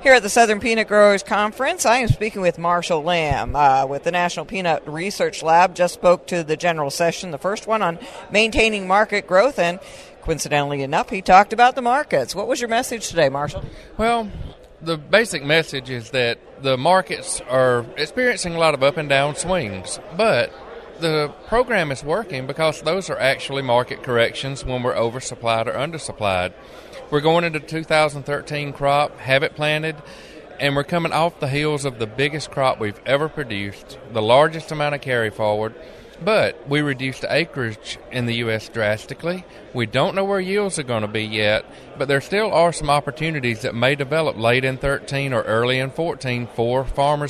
Here at the Southern Peanut Growers Conference, I am speaking with Marshall Lamb with the National Peanut Research Lab. Just spoke to the general session, the first one on maintaining market growth, and coincidentally enough, he talked about the markets. What was your message today, Marshall? Well, the basic message is that the markets are experiencing a lot of up and down swings, but the program is working because those are actually market corrections when we're oversupplied or undersupplied. We're going into 2013 crop, have it planted, and we're coming off the heels of the biggest crop we've ever produced, the largest amount of carry forward, but we reduced acreage in the U.S. drastically. We don't know where yields are going to be yet, but there still are some opportunities that may develop late in 13 or early in 14 for farmer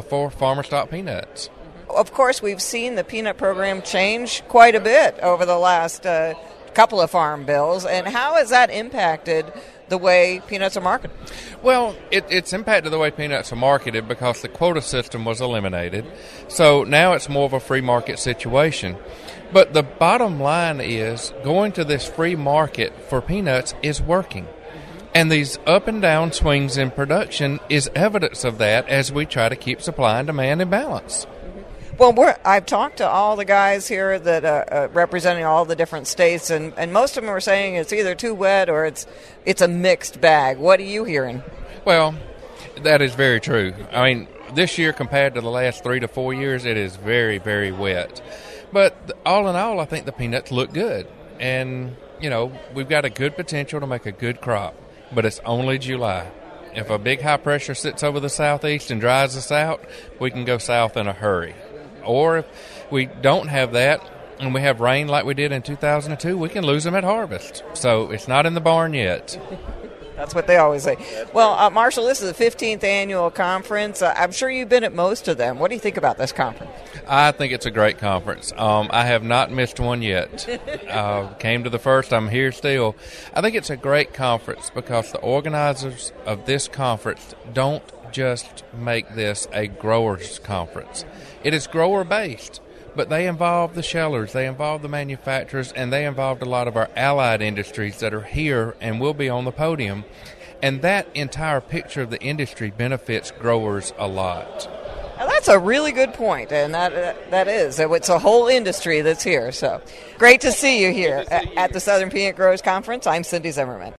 stock peanuts. Of course, we've seen the peanut program change quite a bit over the last couple of farm bills, and how has that impacted the way peanuts are marketed? Well, it's impacted the way peanuts are marketed because the quota system was eliminated, so now it's more of a free market situation. But the bottom line is going to this free market for peanuts is working. And these up and down swings in production is evidence of that as we try to keep supply and demand in balance. Well, I've talked to all the guys here that are representing all the different states, and most of them are saying it's either too wet or it's a mixed bag. What are you hearing? Well, that is very true. I mean, this year compared to the last 3 to 4 years, it is very, very wet. But all in all, I think the peanuts look good. And, you know, we've got a good potential to make a good crop, but it's only July. If a big high pressure sits over the southeast and dries us out, we can go south in a hurry. Or if we don't have that and we have rain like we did in 2002, we can lose them at harvest. So it's not in the barn yet. That's what they always say. Well, Marshall, this is the 15th annual conference. I'm sure you've been at most of them. What do you think about this conference? I think it's a great conference. I have not missed one yet. Came to the first. I'm here still. I think it's a great conference because the organizers of this conference don't just make this a growers conference. It is grower-based, but they involve the shellers, they involve the manufacturers, and they involved a lot of our allied industries that are here and will be on the podium. And that entire picture of the industry benefits growers a lot. Now, that's a really good point, and that is. It's a whole industry that's here. So great to see you here at the Southern Peanut Growers Conference. I'm Cindy Zimmerman.